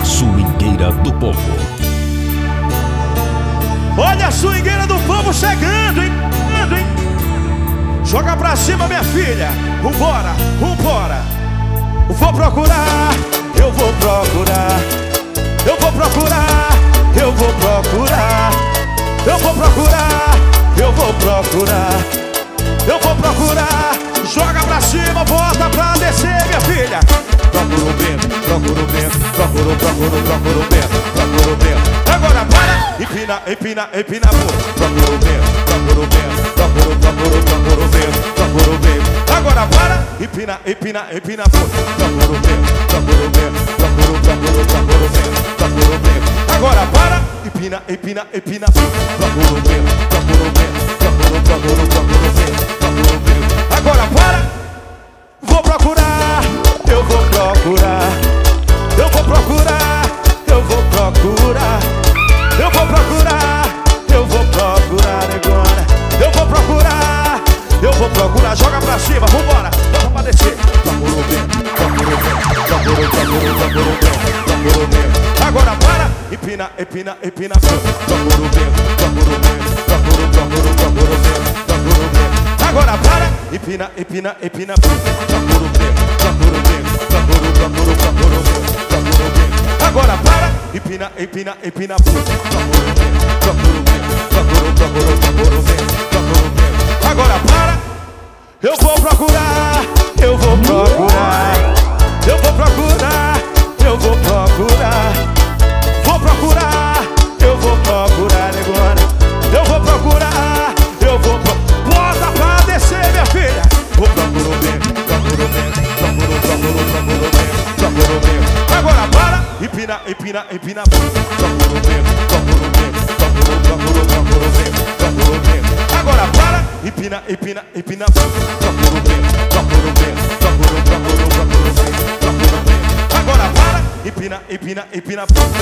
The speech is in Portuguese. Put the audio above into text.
A swingueira do povo. Olha a swingueira do povo chegando, hein? Joga pra cima, minha filha. Vambora, vambora. Vou procurar, eu vou procurar. Eu vou procurar, eu vou procurar. Eu vou procurar, eu vou procurar. Eu vou procurar. Joga pra cima, bota pra descer, minha filha. Procura o Bento, procura o Bento, procura o Bento, procura o Bento. Agora para, empina, empina, empina a boca. Procura o Bento, procura o Bento, procura o Bento, procura o Bento. Agora para, empina, empina, empina a boca. Procura o Bento, procura o Bento, procura o Bento, procura o Bento. Agora para, empina, empina, empina a boca. Procura o Bento, procura o Bento, procura o Bento, procura o Bento. Agora para, vou procurar, eu vou procurar. Eu vou procurar, eu vou procurar. Eu vou procurar, eu vou procurar agora. Eu vou procurar, eu vou procurar. Joga pra cima, vambora, vamos pra descer. Procura o Bento, procura o Bento, procura o Bento. Agora para, empina, empina, empina. Procura o Bento, procura o Bento, procura o Bento, procura o Bento. Agora para, empina, empina, empina. Procura o Bento, procura o Bento, procura o Bento, procura o Bento. Agora para, empina, empina, empina. Procura o Bento, procura o Bento, procura o Bento, procura o Bento. Agora para, eu vou procurar, eu vou procurar. Eu vou procurar, eu vou procurar. Vou procurar, eu vou procurar agora. Eu vou procurar, eu vou procurar. Bota pra descer, minha filha. Vou procurar o Bento, procura o Bento, procura o Bento. Agora para, empina, empina, empina. Procura o Bento, procura o Bento, procura o Bento. Agora para, empina, empina, empina. Procura o Bento, procura o Bento, procura o Bento. Agora para, empina, empina, empina.